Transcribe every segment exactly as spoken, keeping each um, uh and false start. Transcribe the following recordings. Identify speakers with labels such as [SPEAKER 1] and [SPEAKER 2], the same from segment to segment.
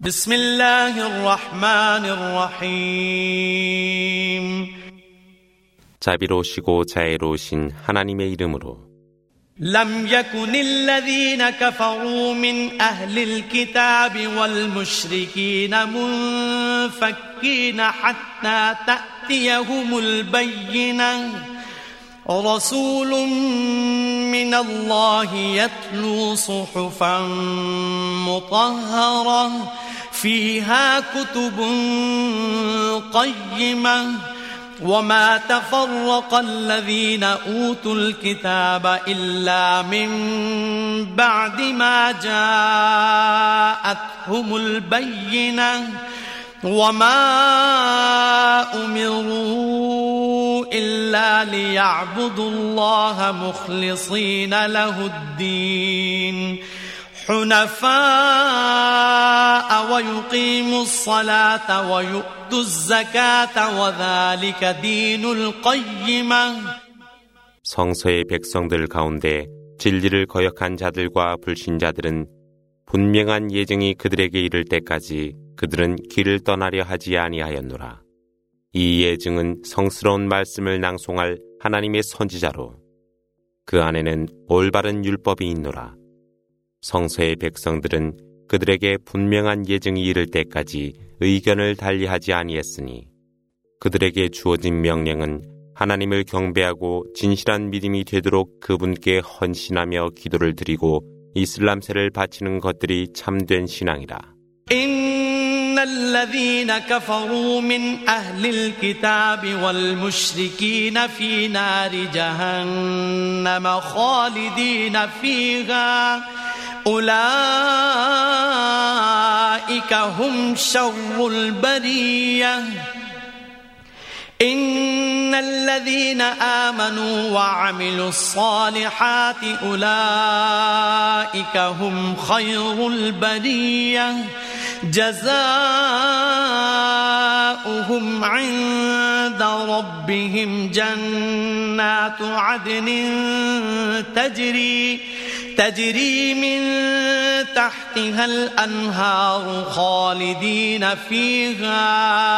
[SPEAKER 1] بسم الله الرحمن الرحيم
[SPEAKER 2] 자비로우시고 자애로우신 하나님의 이름으로
[SPEAKER 1] لم يكن الذين كفروا من أهل الكتاب والمشركين منفكين حتى تأتيهم البينة رسول من الله يتلو صحفا مطهرة فيها كتب قيمة وما تفرق الذين أوتوا الكتاب إلا من بعد ما جاءتهم البينة وما أمروا إلا ليعبدوا الله مخلصين له الدين حنفاء ويقيموا الصلاة ويؤتوا الزكاة وذلك دين القيمة
[SPEAKER 2] 성서의 백성들 가운데 진리를 거역한 자들과 불신자들은 분명한 예증이 그들에게 이를 때까지 그들은 길을 떠나려 하지 아니하였노라. 이 예증은 성스러운 말씀을 낭송할 하나님의 선지자로 그 안에는 올바른 율법이 있노라. 성서의 백성들은 그들에게 분명한 예증이 이를 때까지 의견을 달리하지 아니했으니 그들에게 주어진 명령은 하나님을 경배하고 진실한 믿음이 되도록 그분께 헌신하며 기도를 드리고 이슬람세를 바치는 것들이 참된 신앙이라.
[SPEAKER 1] إن الذين كفروا من أهل الكتاب والمشركين في نار جهنم خالدين فيها أولئك هم شر البرية إن الذين آمنوا وعملوا الصالحات أولئك هم خير البرية جزاؤهم عند ربهم جنات عدن تجري تجري من تحتها الأنهار خالدين فيها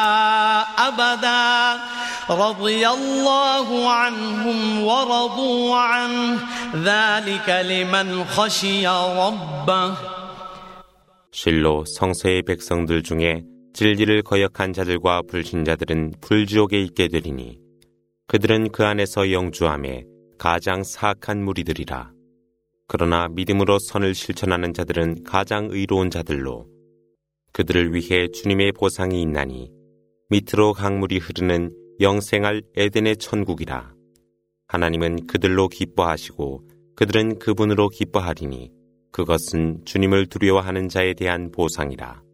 [SPEAKER 1] أبدا رضي الله عنهم ورضوا عنه ذلك لمن خشي ربه
[SPEAKER 2] 실로 성서의 백성들 중에 진리를 거역한 자들과 불신자들은 불지옥에 있게 되리니 그들은 그 안에서 영주하며 가장 사악한 무리들이라. 그러나 믿음으로 선을 실천하는 자들은 가장 의로운 자들로 그들을 위해 주님의 보상이 있나니 밑으로 강물이 흐르는 영생할 에덴의 천국이라. 하나님은 그들로 기뻐하시고 그들은 그분으로 기뻐하리니 그것은 주님을 두려워하는 자에 대한 보상이라.